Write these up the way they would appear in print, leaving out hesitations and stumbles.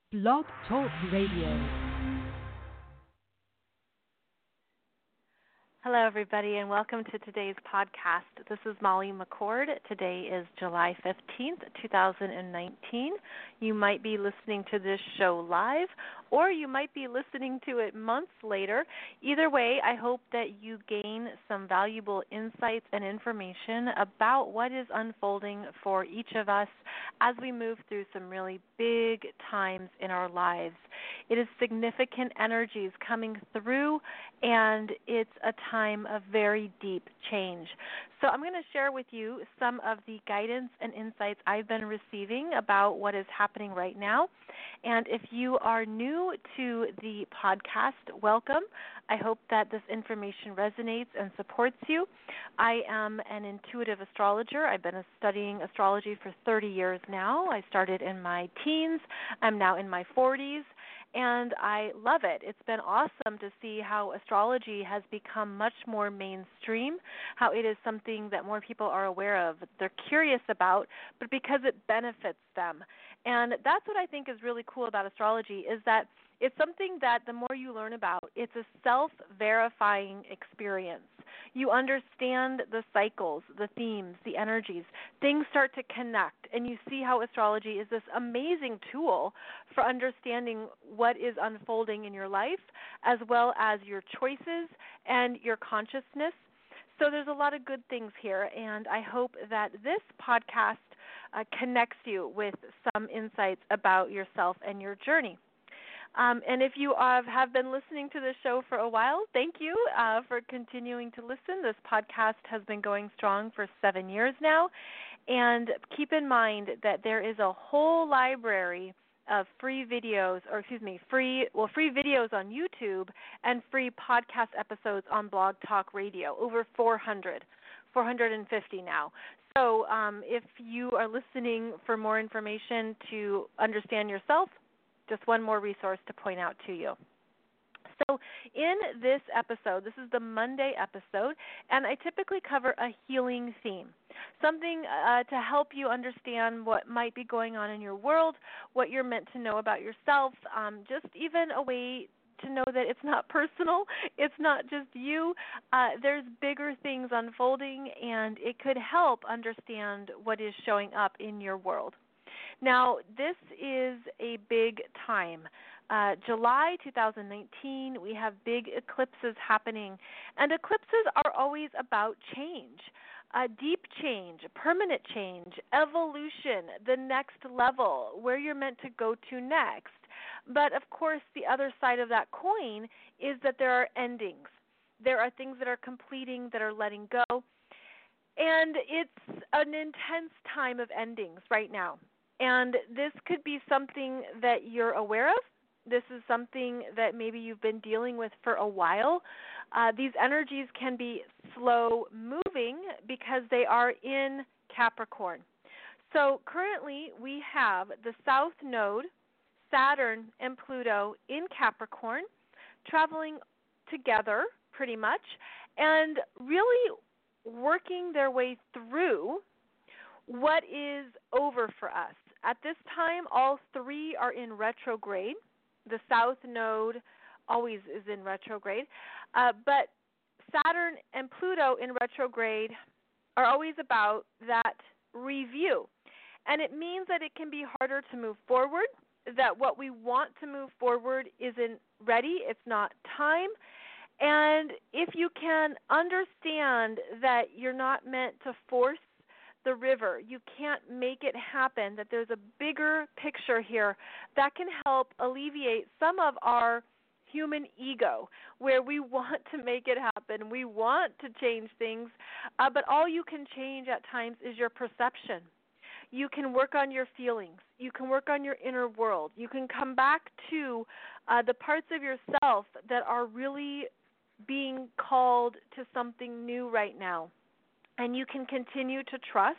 Blog Talk Radio. Hello, everybody, and welcome to today's podcast. This is Molly McCord. Today is July 15th, 2019. You might be listening to this show live, or you might be listening to it months later. Either way, I hope that you gain some valuable insights and information about what is unfolding for each of us as we move through some really big times in our lives. It is significant energies coming through, and it's a time of very deep change. So I'm going to share with you some of the guidance and insights I've been receiving about what is happening right now. And if you are new to the podcast, welcome. I hope that this information resonates and supports you. I am an intuitive astrologer. I've been studying astrology for 30 years now. I started in my teens. I'm now in my 40s. And I love it. It's been awesome to see how astrology has become much more mainstream, how it is something that more people are aware of, they're curious about, but because it benefits them. And that's what I think is really cool about astrology, is that it's something that the more you learn about, it's a self-verifying experience. You understand the cycles, the themes, the energies. Things start to connect, and you see how astrology is this amazing tool for understanding what is unfolding in your life, as well as your choices and your consciousness. So there's a lot of good things here, and I hope that this podcast connects you with some insights about yourself and your journey. And if you have been listening to this show for a while, thank you for continuing to listen. This podcast has been going strong for 7 years now. And keep in mind that there is a whole library of free videos, free videos on YouTube and free podcast episodes on Blog Talk Radio, over 450 now. So if you are listening for more information to understand yourself, just one more resource to point out to you. So in this episode, this is the Monday episode, and I typically cover a healing theme, something to help you understand what might be going on in your world, what you're meant to know about yourself, just even a way to know that it's not personal, it's not just you. There's bigger things unfolding, and it could help understand what is showing up in your world. Now, this is a big time. July 2019, we have big eclipses happening, and eclipses are always about change, deep change, permanent change, evolution, the next level, where you're meant to go to next. But, of course, the other side of that coin is that there are endings. There are things that are completing, that are letting go, and it's an intense time of endings right now. And this could be something that you're aware of. This is something that maybe you've been dealing with for a while. These energies can be slow moving because they are in Capricorn. So currently we have the South Node, Saturn, and Pluto in Capricorn traveling together pretty much and really working their way through what is over for us. At this time, all three are in retrograde. The South Node always is in retrograde. But Saturn and Pluto in retrograde are always about that review. And it means that it can be harder to move forward, that what we want to move forward isn't ready, it's not time. And if you can understand that you're not meant to force the river, you can't make it happen, that there's a bigger picture here that can help alleviate some of our human ego, where we want to make it happen, we want to change things, but all you can change at times is your perception. You can work on your feelings. You can work on your inner world. You can come back to the parts of yourself that are really being called to something new right now. And you can continue to trust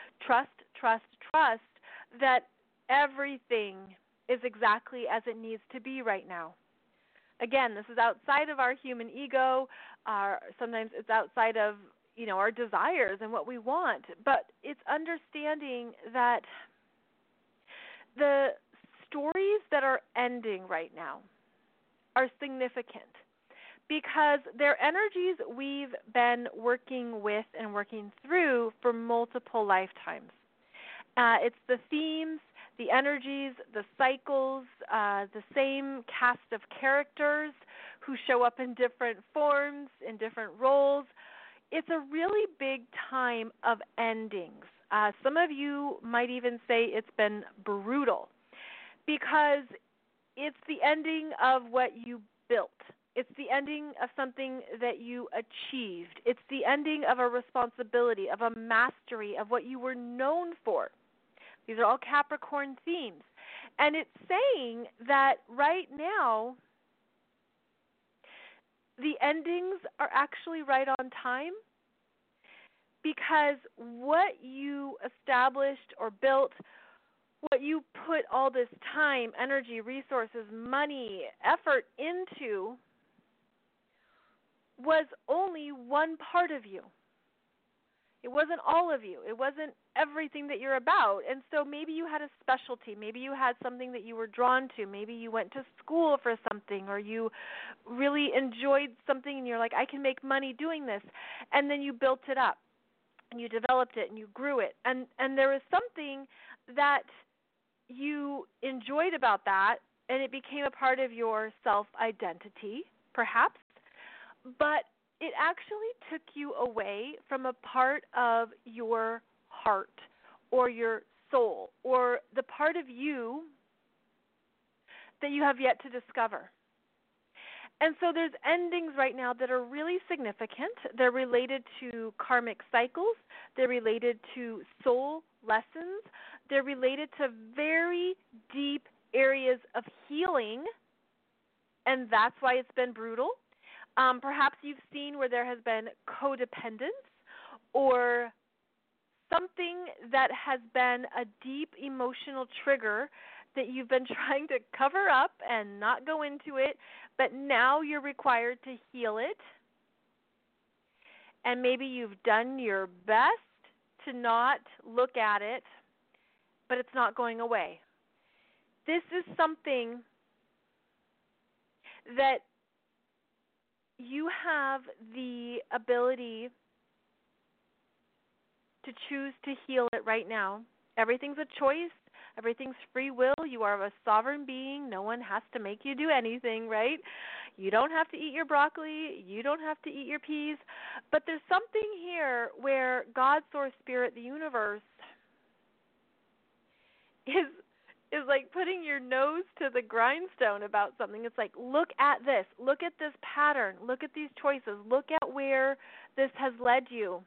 that everything is exactly as it needs to be right now. Again, this is outside of our human ego. Sometimes it's outside of, our desires and what we want. But it's understanding that the stories that are ending right now are significant because they're energies we've been working with and working through for multiple lifetimes. It's the themes, the energies, the cycles, the same cast of characters who show up in different forms, in different roles. It's a really big time of endings. Some of you might even say it's been brutal because it's the ending of what you built. It's the ending of something that you achieved. It's the ending of a responsibility, of a mastery, of what you were known for. These are all Capricorn themes. And it's saying that right now, the endings are actually right on time because what you established or built, what you put all this time, energy, resources, money, effort into was only one part of you. It wasn't all of you. It wasn't everything that you're about. And so maybe you had a specialty. Maybe you had something that you were drawn to. Maybe you went to school for something or you really enjoyed something and you're like, I can make money doing this. And then you built it up and you developed it and you grew it. And there was something that you enjoyed about that and it became a part of your self-identity, perhaps. But it actually took you away from a part of your heart or your soul or the part of you that you have yet to discover. And so there's endings right now that are really significant. They're related to karmic cycles. They're related to soul lessons. They're related to very deep areas of healing, and that's why it's been brutal. Perhaps you've seen where there has been codependence or something that has been a deep emotional trigger that you've been trying to cover up and not go into it, but now you're required to heal it. And maybe you've done your best to not look at it, but it's not going away. This is something that you have the ability to choose to heal it right now. Everything's a choice. Everything's free will. You are a sovereign being. No one has to make you do anything, right? You don't have to eat your broccoli. You don't have to eat your peas. But there's something here where God, Source, Spirit, the universe is like putting your nose to the grindstone about something. It's like, look at this. Look at this pattern. Look at these choices. Look at where this has led you.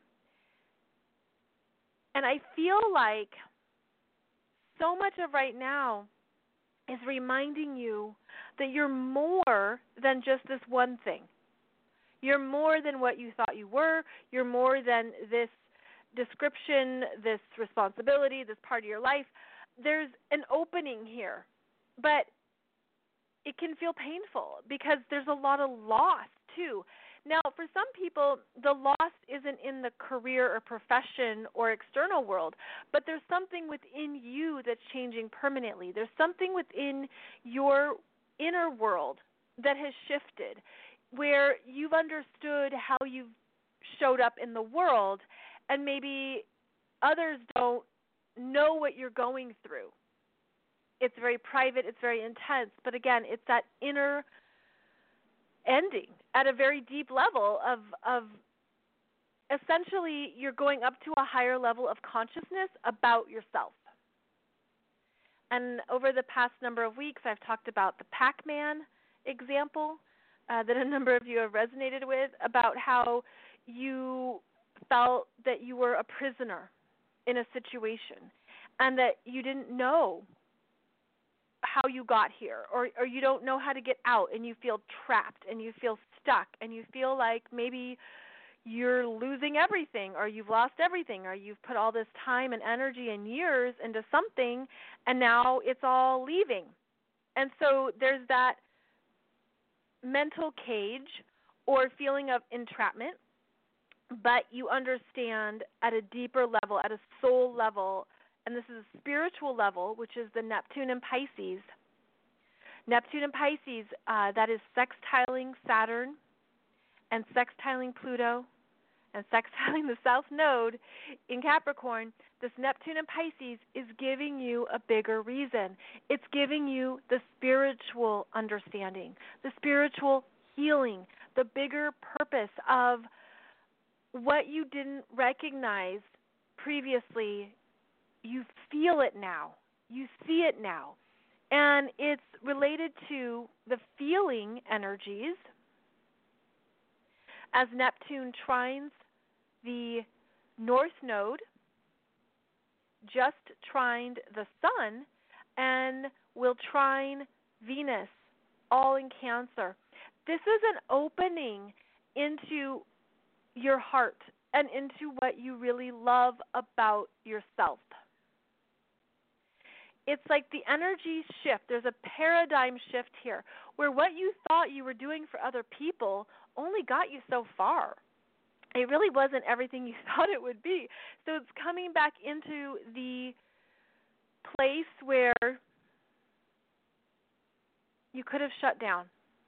And I feel like so much of right now is reminding you that you're more than just this one thing. You're more than what you thought you were. You're more than this description, this responsibility, this part of your life. There's an opening here, but it can feel painful because there's a lot of loss too. Now, for some people, the loss isn't in the career or profession or external world, but there's something within you that's changing permanently. There's something within your inner world that has shifted where you've understood how you've showed up in the world, and maybe others don't know what you're going through. It's very private, it's very intense, but again, it's that inner ending at a very deep level of essentially you're going up to a higher level of consciousness about yourself. And over the past number of weeks, I've talked about the Pac-Man example that a number of you have resonated with, about how you felt that you were a prisoner in a situation and that you didn't know how you got here, or you don't know how to get out, and you feel trapped and you feel stuck and you feel like maybe you're losing everything, or you've lost everything, or you've put all this time and energy and years into something and now it's all leaving. And so there's that mental cage or feeling of entrapment, but you understand at a deeper level, at a soul level, and this is a spiritual level, which is the Neptune and Pisces, Neptune in Pisces, that is sextiling Saturn and sextiling Pluto and sextiling the South Node in Capricorn. This Neptune in Pisces is giving you a bigger reason. It's giving you the spiritual understanding, the spiritual healing, the bigger purpose of what you didn't recognize previously. You feel it now. You see it now. And it's related to the feeling energies as Neptune trines the North Node, just trined the Sun, and will trine Venus, all in Cancer. This is an opening into your heart and into what you really love about yourself. It's like the energy shift. There's a paradigm shift here where what you thought you were doing for other people only got you so far. It really wasn't everything you thought it would be. So it's coming back into the place where you could have shut down.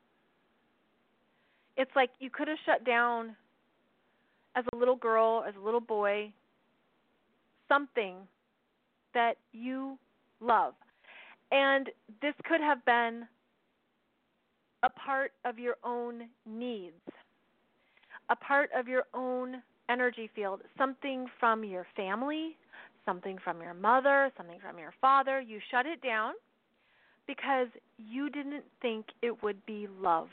It's like you could have shut down as a little girl, as a little boy, something that you love. And this could have been a part of your own needs, a part of your own energy field, something from your family, something from your mother, something from your father. You shut it down because you didn't think it would be loved.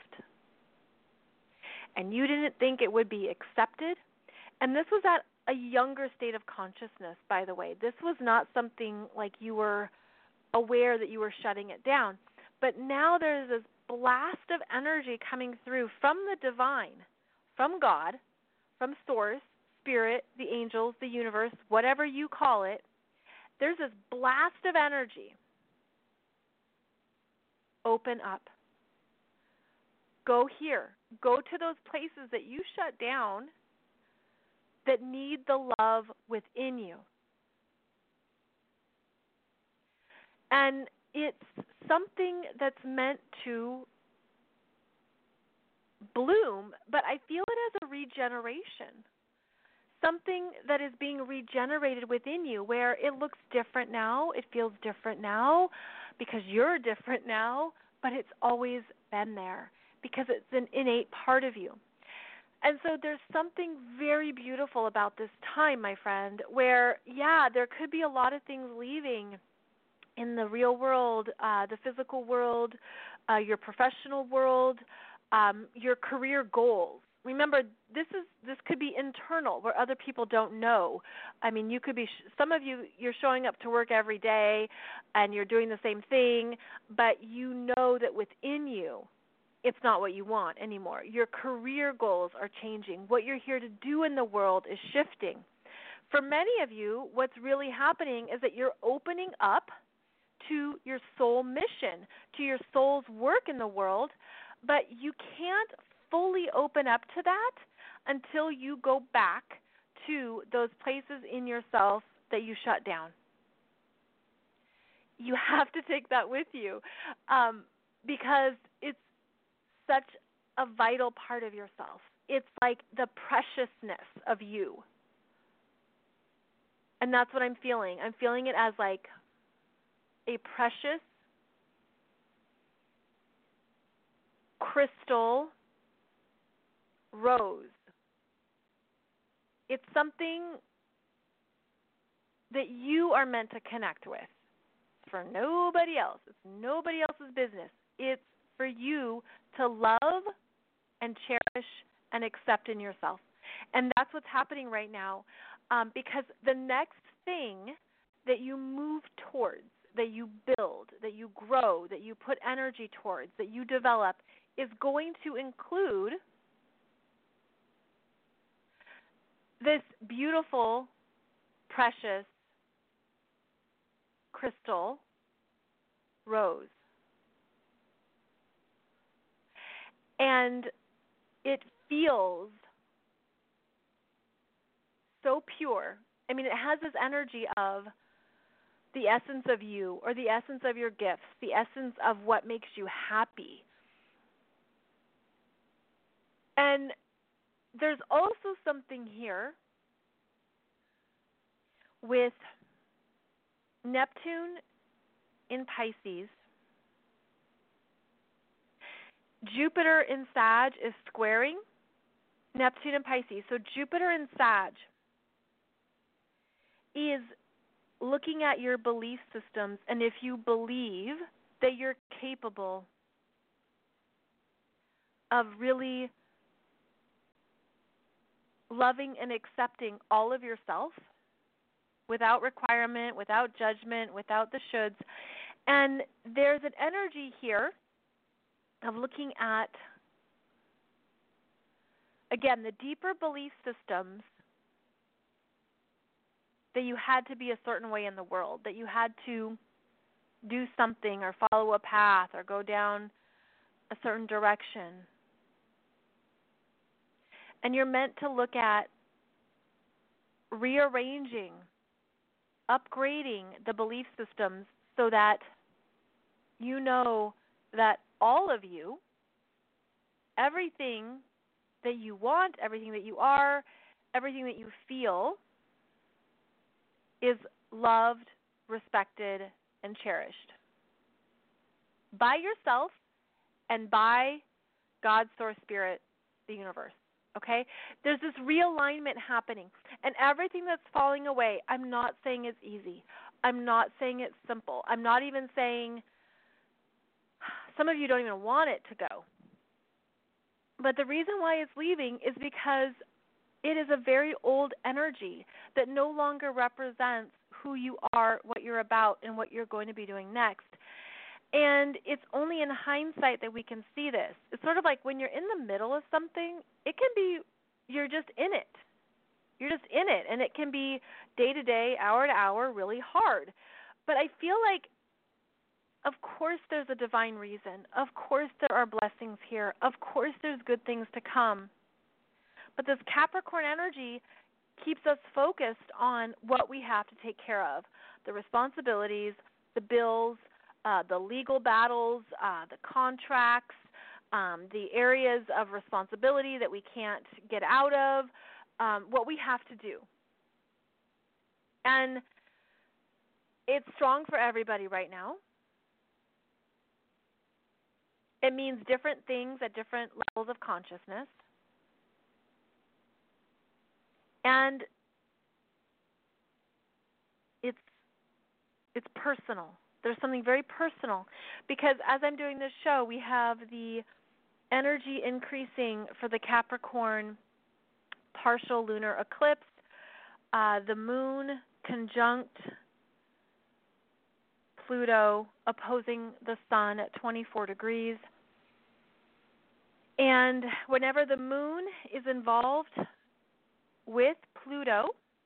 And you didn't think it would be accepted. And this was at a younger state of consciousness, by the way. This was not something like you were aware that you were shutting it down. But now there's this blast of energy coming through from the divine, from God, from Source, Spirit, the angels, the universe, whatever you call it. There's this blast of energy. Open up. Go here. Go to those places that you shut down that need the love within you. And it's something that's meant to bloom, but I feel it as a regeneration. Something that is being regenerated within you where it looks different now, it feels different now because you're different now, but it's always been there because it's an innate part of you. And so there's something very beautiful about this time, my friend, where, yeah, there could be a lot of things leaving in the real world, the physical world, your professional world, your career goals. Remember, this could be internal where other people don't know. I mean, you could be some of you, you're showing up to work every day and you're doing the same thing, but you know that within you it's not what you want anymore. Your career goals are changing. What you're here to do in the world is shifting. For many of you, what's really happening is that you're opening up to your soul mission, to your soul's work in the world, but you can't fully open up to that until you go back to those places in yourself that you shut down. You have to take that with you because it's such a vital part of yourself. It's like the preciousness of you. And that's what I'm feeling. I'm feeling it as like a precious crystal rose. It's something that you are meant to connect with. It's for nobody else. It's nobody else's business. It's for you to love and cherish and accept in yourself. And that's what's happening right now because the next thing that you move towards, that you build, that you grow, that you put energy towards, that you develop is going to include this beautiful, precious crystal rose. And it feels so pure. I mean, it has this energy of the essence of you or the essence of your gifts, the essence of what makes you happy. And there's also something here with Neptune in Pisces. Jupiter in Sag is squaring Neptune in Pisces. So Jupiter in Sag is looking at your belief systems, and if you believe that you're capable of really loving and accepting all of yourself without requirement, without judgment, without the shoulds. And there's an energy here of looking at, again, the deeper belief systems that you had to be a certain way in the world, that you had to do something or follow a path or go down a certain direction. And you're meant to look at rearranging, upgrading the belief systems so that you know that all of you, everything that you want, everything that you are, everything that you feel is loved, respected, and cherished by yourself and by God, Source, Spirit, the universe. Okay? There's this realignment happening. And everything that's falling away, I'm not saying it's easy. I'm not saying it's simple. I'm not even saying, some of you don't even want it to go. But the reason why it's leaving is because it is a very old energy that no longer represents who you are, what you're about, and what you're going to be doing next. And it's only in hindsight that we can see this. It's sort of like when you're in the middle of something, it can be, you're just in it. You're just in it. And it can be day to day, hour to hour, really hard. But I feel like, of course there's a divine reason. Of course there are blessings here. Of course there's good things to come. But this Capricorn energy keeps us focused on what we have to take care of, the responsibilities, the bills, the legal battles, the contracts, the areas of responsibility that we can't get out of, what we have to do. And it's strong for everybody right now. It means different things at different levels of consciousness. And it's personal. There's something very personal because as I'm doing this show, we have the energy increasing for the Capricorn partial lunar eclipse, the moon conjunct Pluto opposing the sun at 24 degrees. And whenever the moon is involved with Pluto,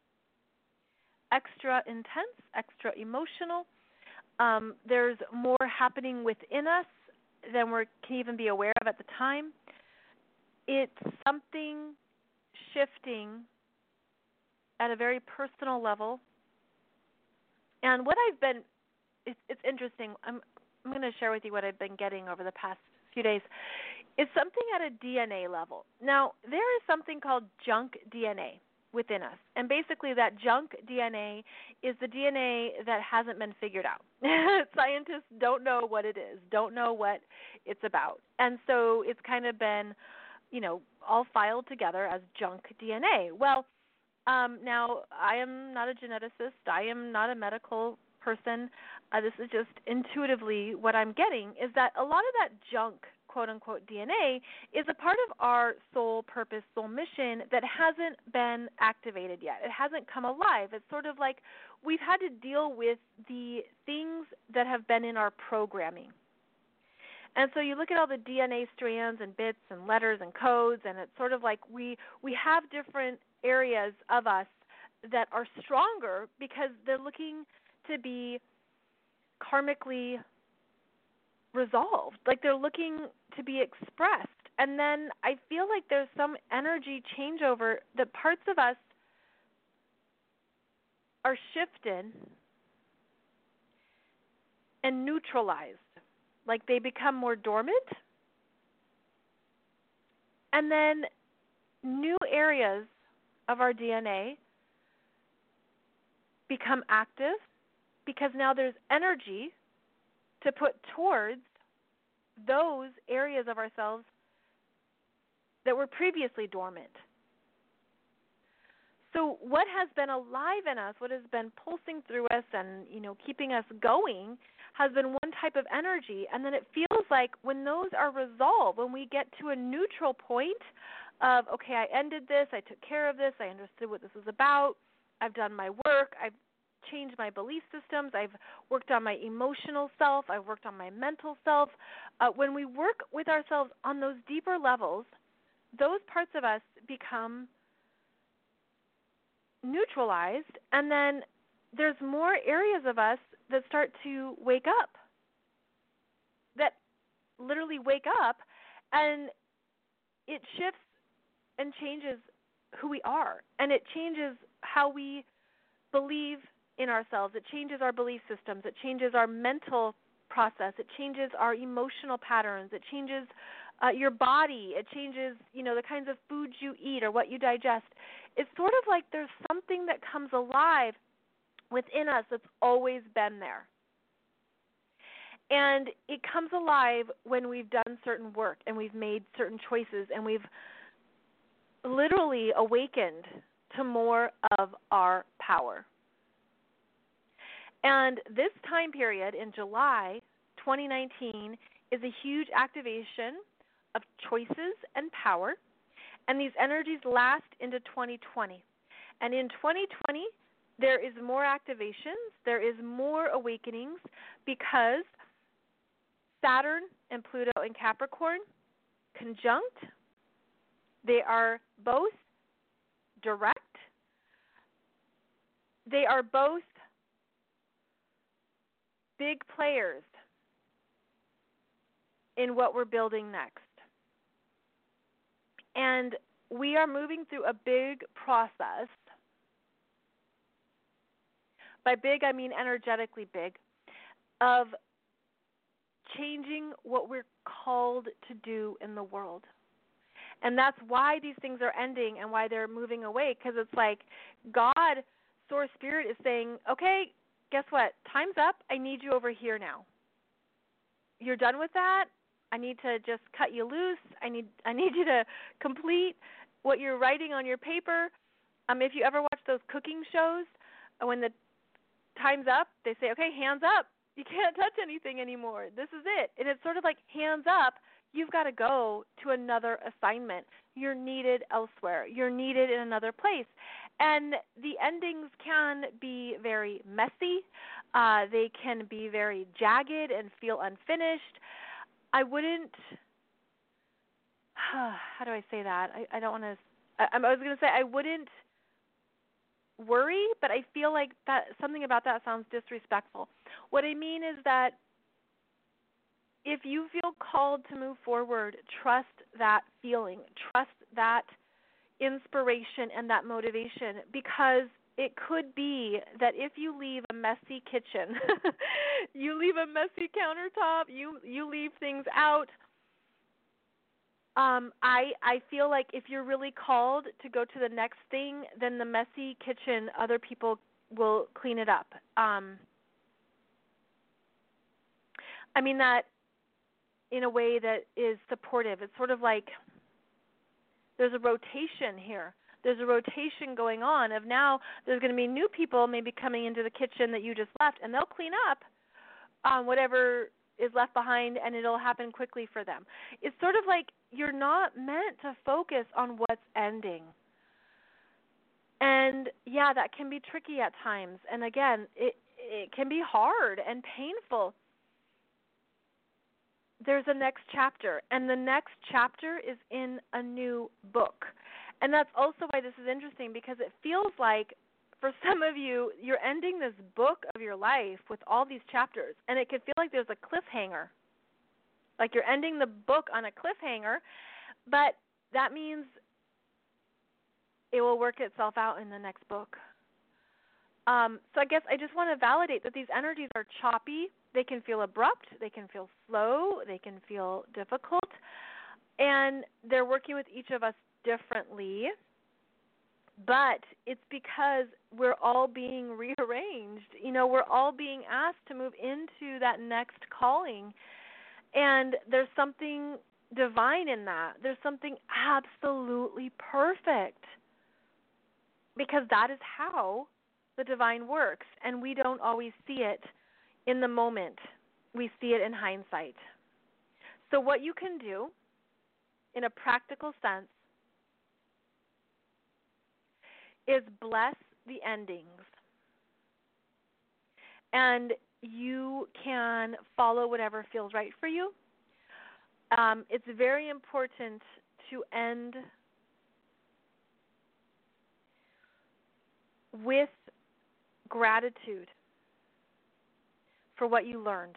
extra intense, extra emotional. There's more happening within us than we can even be aware of at the time. It's something shifting at a very personal level. And what I've been, it's interesting. I'm going to share with you what I've been getting over the past few days. It's something at a DNA level. Now, there is something called junk DNA within us. And basically that junk DNA is the DNA that hasn't been figured out. Scientists don't know what it is, don't know what it's about. And so it's kind of been, all filed together as junk DNA. Well, now I am not a geneticist. I am not a medical person. This is just intuitively what I'm getting is that a lot of that junk quote-unquote DNA is a part of our soul purpose, soul mission that hasn't been activated yet. It hasn't come alive. It's sort of like we've had to deal with the things that have been in our programming. And so you look at all the DNA strands and bits and letters and codes, and it's sort of like we have different areas of us that are stronger because they're looking to be karmically resolved, like they're looking to be expressed. And then I feel like there's some energy changeover that parts of us are shifted and neutralized, like they become more dormant. And then new areas of our DNA become active because now there's energy to put towards those areas of ourselves that were previously dormant. So what has been alive in us, what has been pulsing through us and, keeping us going has been one type of energy. And then it feels like when those are resolved, when we get to a neutral point of, okay, I ended this, I took care of this, I understood what this was about, I've done my work, I've changed my belief systems, I've worked on my emotional self, I've worked on my mental self. When we work with ourselves on those deeper levels, those parts of us become neutralized, and then there's more areas of us that start to wake up, that literally wake up, and it shifts and changes who we are, and it changes how we believe in ourselves. It changes our belief systems. It changes our mental process. It changes our emotional patterns. It changes your body. It changes, the kinds of foods you eat or what you digest. It's sort of like there's something that comes alive within us that's always been there. And it comes alive when we've done certain work and we've made certain choices and we've literally awakened to more of our power. And this time period in July 2019 is a huge activation of choices and power, and these energies last into 2020. And in 2020, there is more activations, there is more awakenings, because Saturn and Pluto in Capricorn conjunct. They are both direct. They are both big players in what we're building next. And we are moving through a big process. By big, I mean energetically big, of changing what we're called to do in the world. And that's why these things are ending and why they're moving away, because it's like God, Source Spirit, is saying, okay, guess what? Time's up. I need you over here now. You're done with that. I need to just cut you loose. I need you to complete what you're writing on your paper. If you ever watch those cooking shows, when the time's up, they say, okay, hands up. You can't touch anything anymore. This is it. And it's sort of like hands up. You've got to go to another assignment. You're needed elsewhere. You're needed in another place. And the endings can be very messy. They can be very jagged and feel unfinished. I wouldn't, how do I say that? I don't want to, I was going to say I wouldn't worry, but I feel like that something about that sounds disrespectful. What I mean is that if you feel called to move forward, trust that feeling, trust that inspiration and that motivation, because it could be that if you leave a messy kitchen, you leave a messy countertop, you leave things out, I feel like if you're really called to go to the next thing, then the messy kitchen, other people will clean it up. I mean that in a way that is supportive. It's sort of like there's a rotation here. There's a rotation going on of now there's going to be new people maybe coming into the kitchen that you just left, and they'll clean up whatever is left behind, and it'll happen quickly for them. It's sort of like you're not meant to focus on what's ending. And, yeah, that can be tricky at times. And, again, it can be hard and painful. There's a next chapter, and the next chapter is in a new book. And that's also why this is interesting, because it feels like for some of you, you're ending this book of your life with all these chapters, and it can feel like there's a cliffhanger. Like you're ending the book on a cliffhanger, but that means it will work itself out in the next book. So I guess I just want to validate that these energies are choppy, They can feel abrupt. They can feel slow. They can feel difficult. And they're working with each of us differently. But it's because we're all being rearranged. We're all being asked to move into that next calling. And there's something divine in that. There's something absolutely perfect. Because that is how the divine works. And we don't always see it in the moment. We see it in hindsight. So what you can do in a practical sense is bless the endings. And you can follow whatever feels right for you. It's very important to end with gratitude for what you learned.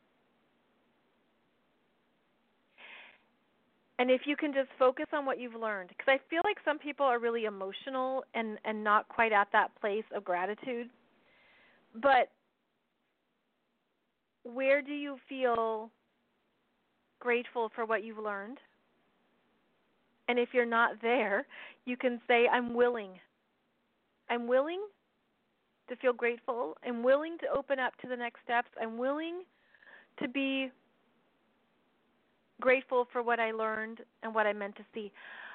And if you can just focus on what you've learned, because I feel like some people are really emotional and not quite at that place of gratitude. But where do you feel grateful for what you've learned? And if you're not there, you can say, I'm willing. I'm willing to feel grateful. I'm willing to open up to the next steps. I'm willing to be grateful for what I learned and what I meant to see.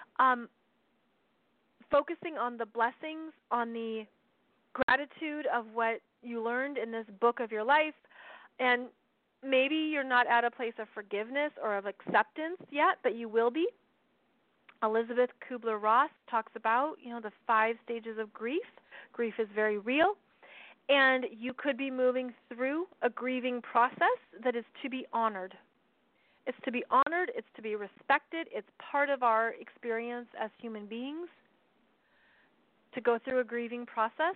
Focusing on the blessings, on the gratitude of what you learned in this book of your life. And maybe you're not at a place of forgiveness or of acceptance yet, but you will be. Elizabeth Kubler-Ross talks about, the 5 stages of grief. Grief is very real. And you could be moving through a grieving process that is to be honored. It's to be honored. It's to be respected. It's part of our experience as human beings to go through a grieving process.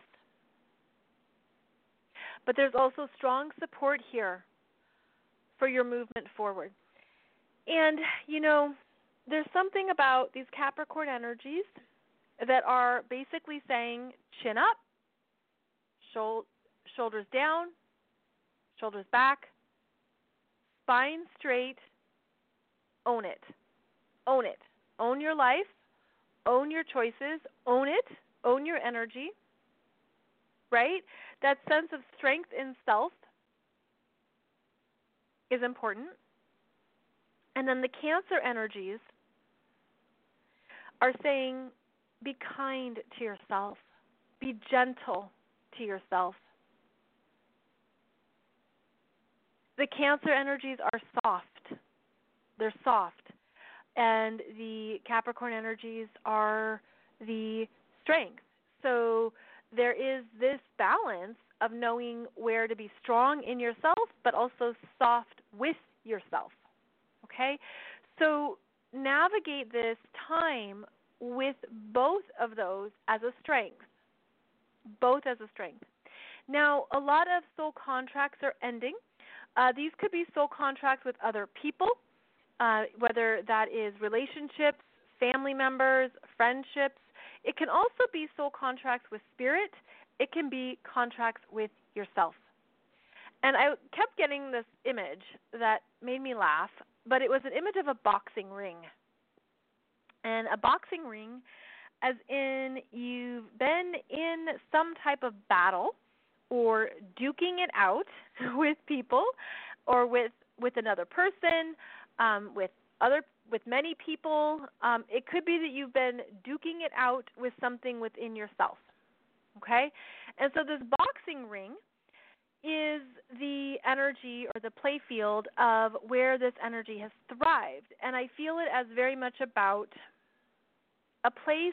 But there's also strong support here for your movement forward. And, there's something about these Capricorn energies that are basically saying chin up, shoulders down, shoulders back, spine straight, own it. Own it. Own your life. Own your choices. Own it. Own your energy. Right? That sense of strength in self is important. And then the Cancer energies are saying be kind to yourself. Be gentle to yourself. The Cancer energies are soft. They're soft. And the Capricorn energies are the strength. So there is this balance of knowing where to be strong in yourself, but also soft with yourself. Okay? So navigate this time with both of those as a strength. Both as a strength. Now, a lot of soul contracts are ending. These could be soul contracts with other people, whether that is relationships, family members, friendships. It can also be soul contracts with spirit. It can be contracts with yourself. And I kept getting this image that made me laugh, but it was an image of a boxing ring. And a boxing ring, as in you've been in some type of battle or duking it out with people or with another person, with many people. It could be that you've been duking it out with something within yourself. Okay? And so this boxing ring is the energy or the play field of where this energy has thrived. And I feel it as very much about a place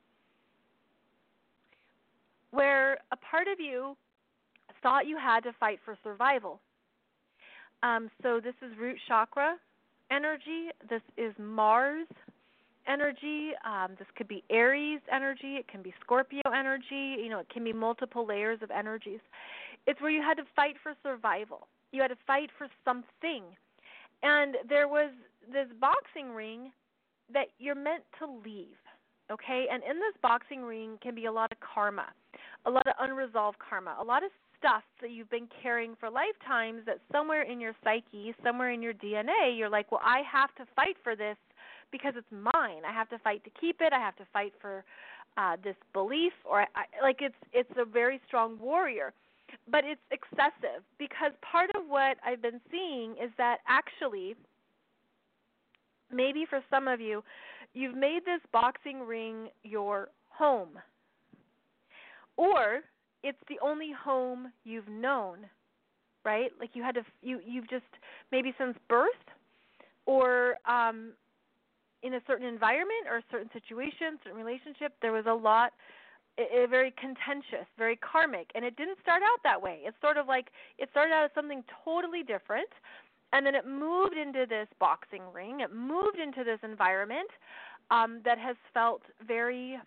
where a part of you thought you had to fight for survival. So this is root chakra energy. This is Mars energy. This could be Aries energy. It can be Scorpio energy. It can be multiple layers of energies. It's where you had to fight for survival. You had to fight for something. And there was this boxing ring that you're meant to leave, okay? And in this boxing ring can be a lot of karma, a lot of unresolved karma, a lot of stuff that you've been carrying for lifetimes that somewhere in your psyche, somewhere in your DNA, you're like, well, I have to fight for this because it's mine. I have to fight to keep it. I have to fight for this belief, or like it's a very strong warrior. But it's excessive because part of what I've been seeing is that actually, maybe for some of you, you've made this boxing ring your home, or it's the only home you've known, right? Like you've just maybe since birth, or in a certain environment or a certain situation, certain relationship, there was a lot, very contentious, very karmic, and it didn't start out that way. It's sort of like it started out as something totally different, and then it moved into this boxing ring. It moved into this environment that has felt very,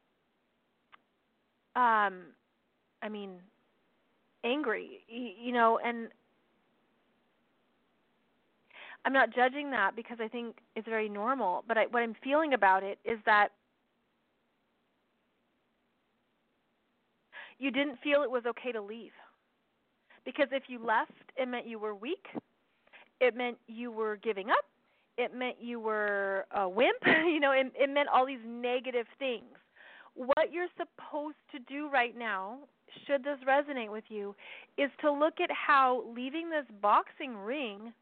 angry, and I'm not judging that because I think it's very normal, but what I'm feeling about it is that you didn't feel it was okay to leave. Because if you left, it meant you were weak. It meant you were giving up. It meant you were a wimp. It meant all these negative things. What you're supposed to do right now, should this resonate with you, is to look at how leaving this boxing ring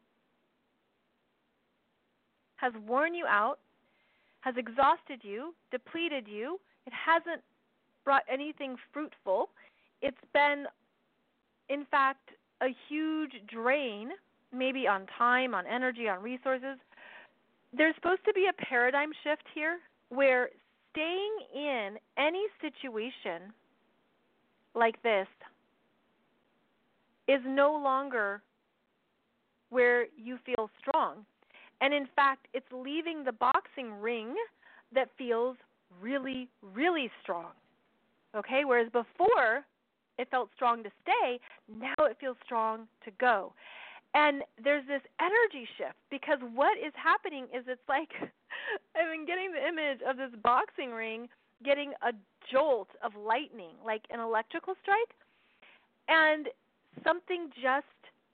has worn you out, has exhausted you, depleted you. It hasn't brought anything fruitful. It's been, in fact, a huge drain, maybe on time, on energy, on resources. There's supposed to be a paradigm shift here where staying in any situation like this is no longer where you feel strong. And in fact, it's leaving the boxing ring that feels really, really strong. Okay? Whereas before it felt strong to stay, now it feels strong to go. And there's this energy shift because what is happening is it's like I've been getting the image of this boxing ring getting a jolt of lightning, like an electrical strike, and something just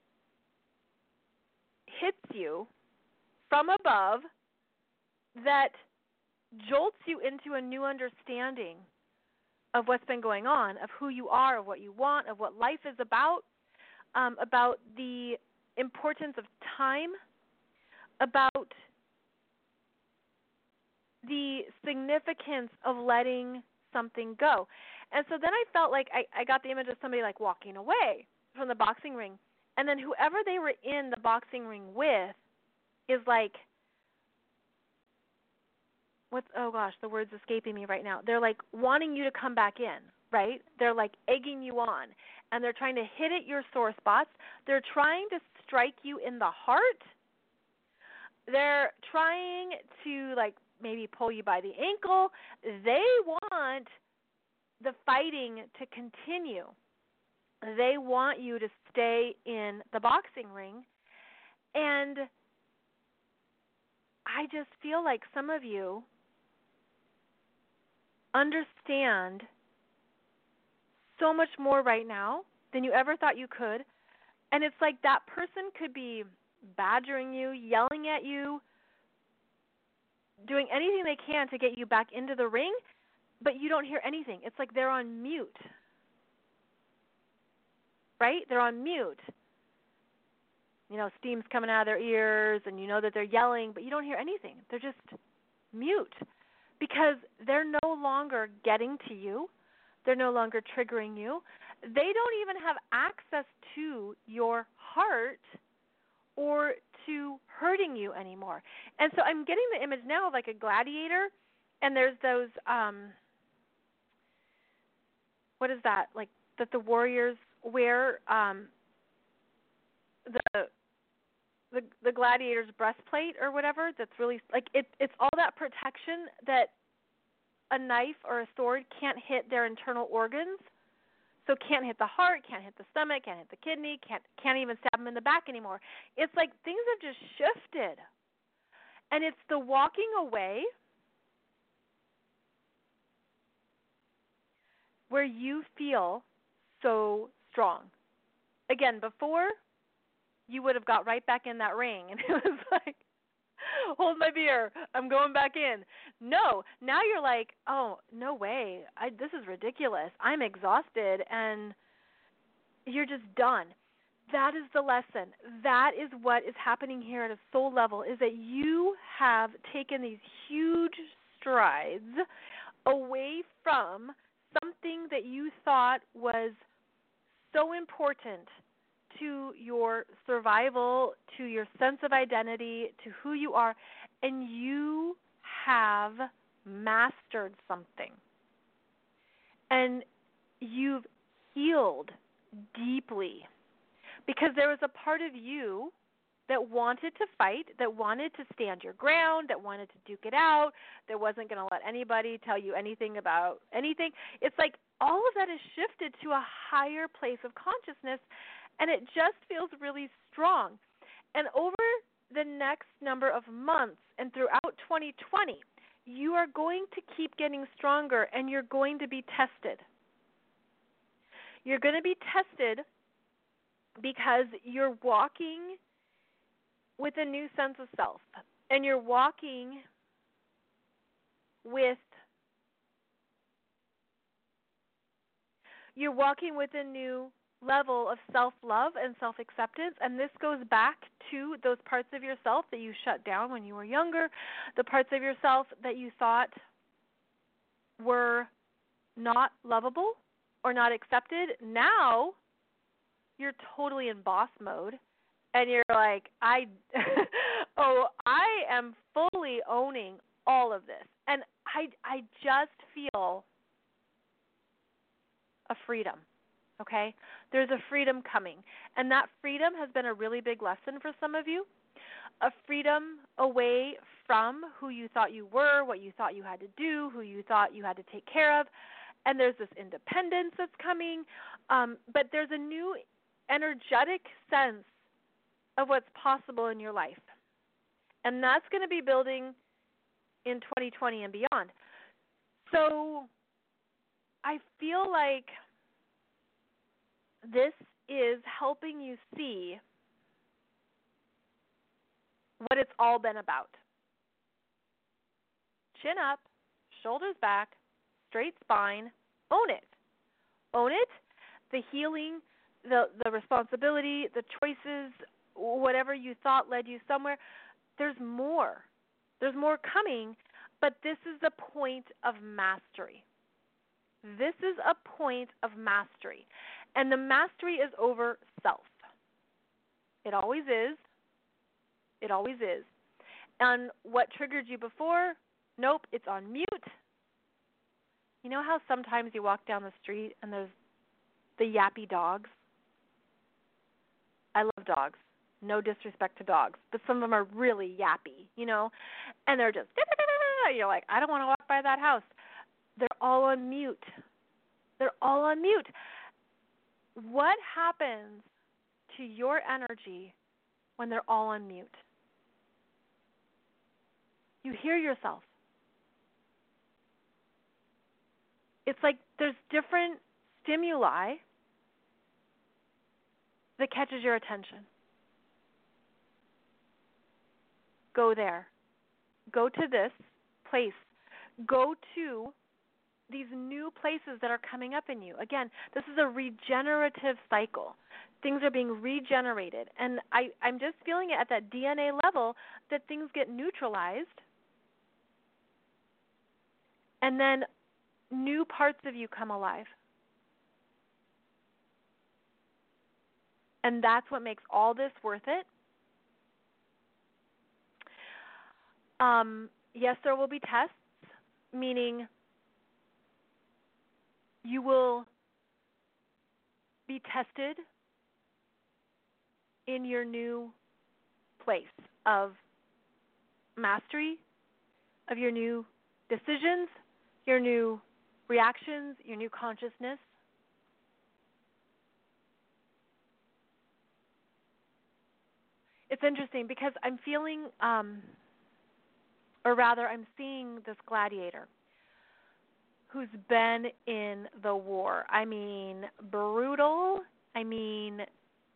hits you from above that jolts you into a new understanding of what's been going on, of who you are, of what you want, of what life is about the importance of time, about the significance of letting something go. And so then I felt like I got the image of somebody like walking away from the boxing ring, and then whoever they were in the boxing ring with is like, the word's escaping me right now. They're like wanting you to come back in, right? They're like egging you on, and they're trying to hit at your sore spots. They're trying to strike you in the heart. They're trying to like maybe pull you by the ankle. They want the fighting to continue. They want you to stay in the boxing ring. And I just feel like some of you understand so much more right now than you ever thought you could. And it's like that person could be badgering you, yelling at you, doing anything they can to get you back into the ring, but you don't hear anything. It's like they're on mute. Right? They're on mute. Steam's coming out of their ears, and you know that they're yelling, but you don't hear anything. They're just mute because they're no longer getting to you. They're no longer triggering you. They don't even have access to your heart or to hurting you anymore. And so I'm getting the image now of like a gladiator, and there's those, what is that, like that the warriors wear, the gladiator's breastplate or whatever, that's really, like, it's all that protection that a knife or a sword can't hit their internal organs. So can't hit the heart, can't hit the stomach, can't hit the kidney, can't even stab them in the back anymore. It's like things have just shifted. And it's the walking away where you feel so strong. Again, before, you would have got right back in that ring, and it was like, hold my beer, I'm going back in. No, now you're like, oh, no way, this is ridiculous. I'm exhausted, and you're just done. That is the lesson. That is what is happening here at a soul level, is that you have taken these huge strides away from something that you thought was so important to your survival, to your sense of identity, to who you are, and you have mastered something. And you've healed deeply, because there was a part of you that wanted to fight, that wanted to stand your ground, that wanted to duke it out, that wasn't going to let anybody tell you anything about anything. It's like all of that is shifted to a higher place of consciousness, and it just feels really strong. And over the next number of months and throughout 2020, you are going to keep getting stronger, and you're going to be tested. You're going to be tested because you're walking with a new sense of self, and you're walking with a new level of self-love and self-acceptance, and this goes back to those parts of yourself that you shut down when you were younger, the parts of yourself that you thought were not lovable or not accepted. Now you're totally in boss mode, and you're like, I am fully owning all of this. And I just feel a freedom, okay? There's a freedom coming. And that freedom has been a really big lesson for some of you, a freedom away from who you thought you were, what you thought you had to do, who you thought you had to take care of. And there's this independence that's coming, but there's a new energetic sense of what's possible in your life. And that's going to be building in 2020 and beyond. So I feel like this is helping you see what it's all been about. Chin up, shoulders back, straight spine, own it. Own it, the healing, the responsibility, the choices, whatever you thought led you somewhere. There's more. There's more coming, but this is the point of mastery. This is a point of mastery. And the mastery is over self. It always is. It always is. And what triggered you before? Nope, it's on mute. You know how sometimes you walk down the street and there's the yappy dogs? I love dogs. No disrespect to dogs, but some of them are really yappy, and they're just, you're like, I don't want to walk by that house. They're all on mute. They're all on mute. What happens to your energy when they're all on mute? You hear yourself. It's like there's different stimuli that catches your attention. Go there. Go to this place. Go to these new places that are coming up in you. Again, this is a regenerative cycle. Things are being regenerated. And I'm just feeling it at that DNA level that things get neutralized. And then new parts of you come alive. And that's what makes all this worth it. Yes, there will be tests, meaning you will be tested in your new place of mastery, of your new decisions, your new reactions, your new consciousness. It's interesting because I'm feeling, or rather I'm seeing this gladiator who's been in the war. I mean, brutal. I mean,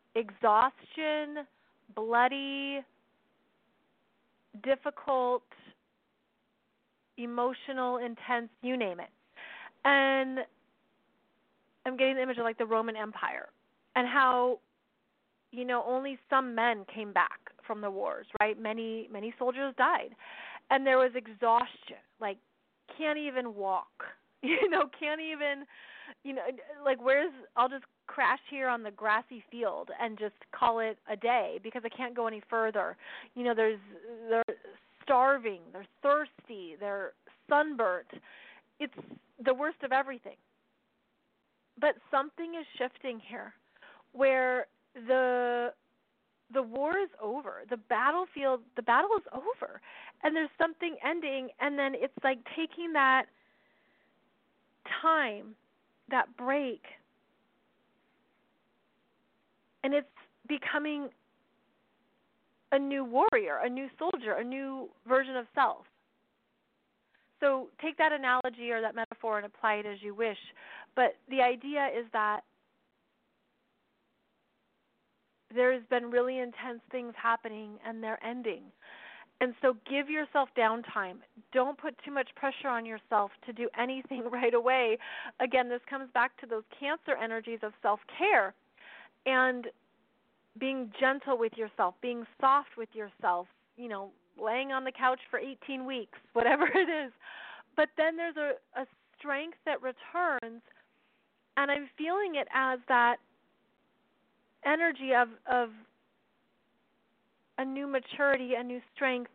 exhaustion, bloody, difficult, emotional, intense, you name it. And I'm getting the image of like the Roman Empire and how, only some men came back from the wars, right? Many soldiers died. And there was exhaustion, like can't even walk, can't even, like I'll just crash here on the grassy field and just call it a day because I can't go any further. They're starving, they're thirsty, they're sunburnt. It's the worst of everything. But something is shifting here where the war is over. The battle is over. And there's something ending, and then it's like taking that time, that break, and it's becoming a new warrior, a new soldier, a new version of self. So take that analogy or that metaphor and apply it as you wish. But the idea is that there's been really intense things happening and they're ending. And so give yourself downtime. Don't put too much pressure on yourself to do anything right away. Again, this comes back to those Cancer energies of self-care and being gentle with yourself, being soft with yourself, laying on the couch for 18 weeks, whatever it is. But then there's a strength that returns, and I'm feeling it as that energy of a new maturity, a new strength,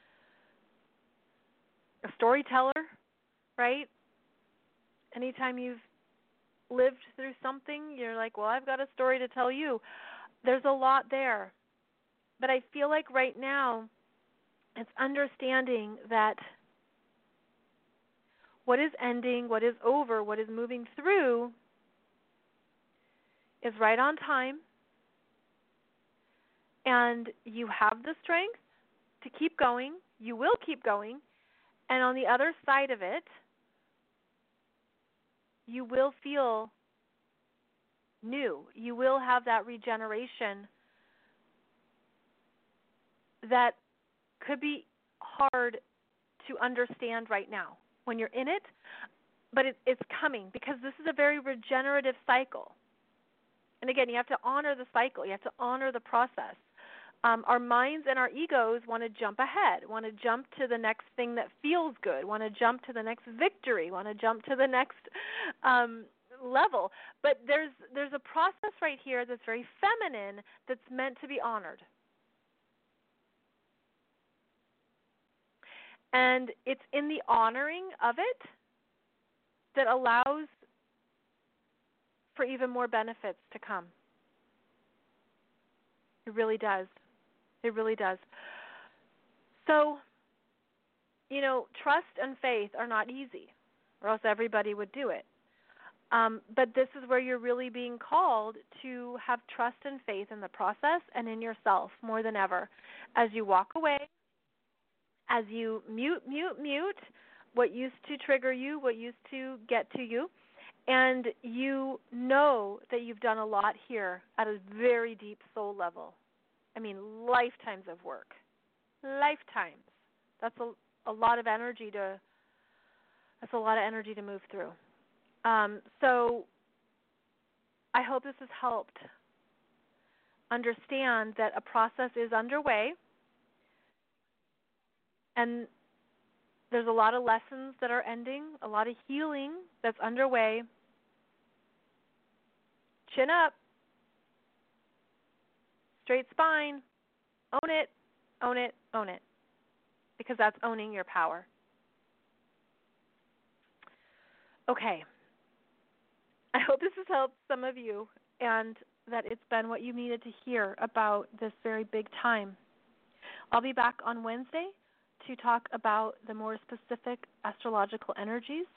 a storyteller, right? Anytime you've lived through something, you're like, well, I've got a story to tell you. There's a lot there. But I feel like right now it's understanding that what is ending, what is over, what is moving through is right on time. And you have the strength to keep going. You will keep going. And on the other side of it, you will feel new. You will have that regeneration that could be hard to understand right now when you're in it, but it's coming because this is a very regenerative cycle. And again, you have to honor the cycle. You have to honor the process. Our minds and our egos want to jump ahead, want to jump to the next thing that feels good, want to jump to the next victory, want to jump to the next level. But there's a process right here that's very feminine that's meant to be honored. And it's in the honoring of it that allows for even more benefits to come. It really does. It really does. So, trust and faith are not easy, or else everybody would do it. But this is where you're really being called to have trust and faith in the process and in yourself more than ever. As you walk away, as you mute what used to trigger you, what used to get to you, and you know that you've done a lot here at a very deep soul level. I mean, lifetimes of work. Lifetimes. That's a lot of energy to move through. So I hope this has helped understand that a process is underway, and there's a lot of lessons that are ending, a lot of healing that's underway. Chin up. Straight spine. Own it, own it, own it. Because that's owning your power. Okay. I hope this has helped some of you and that it's been what you needed to hear about this very big time. I'll be back on Wednesday to talk about the more specific astrological energies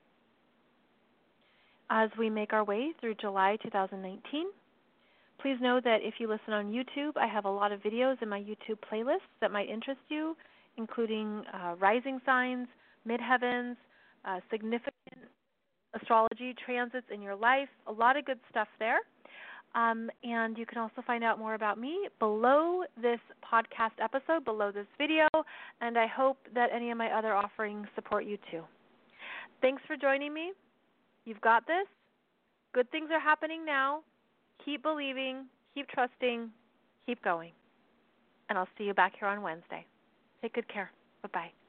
as we make our way through July 2019. Please know that if you listen on YouTube, I have a lot of videos in my YouTube playlist that might interest you, including rising signs, midheavens, significant astrology transits in your life, a lot of good stuff there. And you can also find out more about me below this podcast episode, below this video, and I hope that any of my other offerings support you too. Thanks for joining me. You've got this. Good things are happening now. Keep believing, keep trusting, keep going. And I'll see you back here on Wednesday. Take good care. Bye-bye.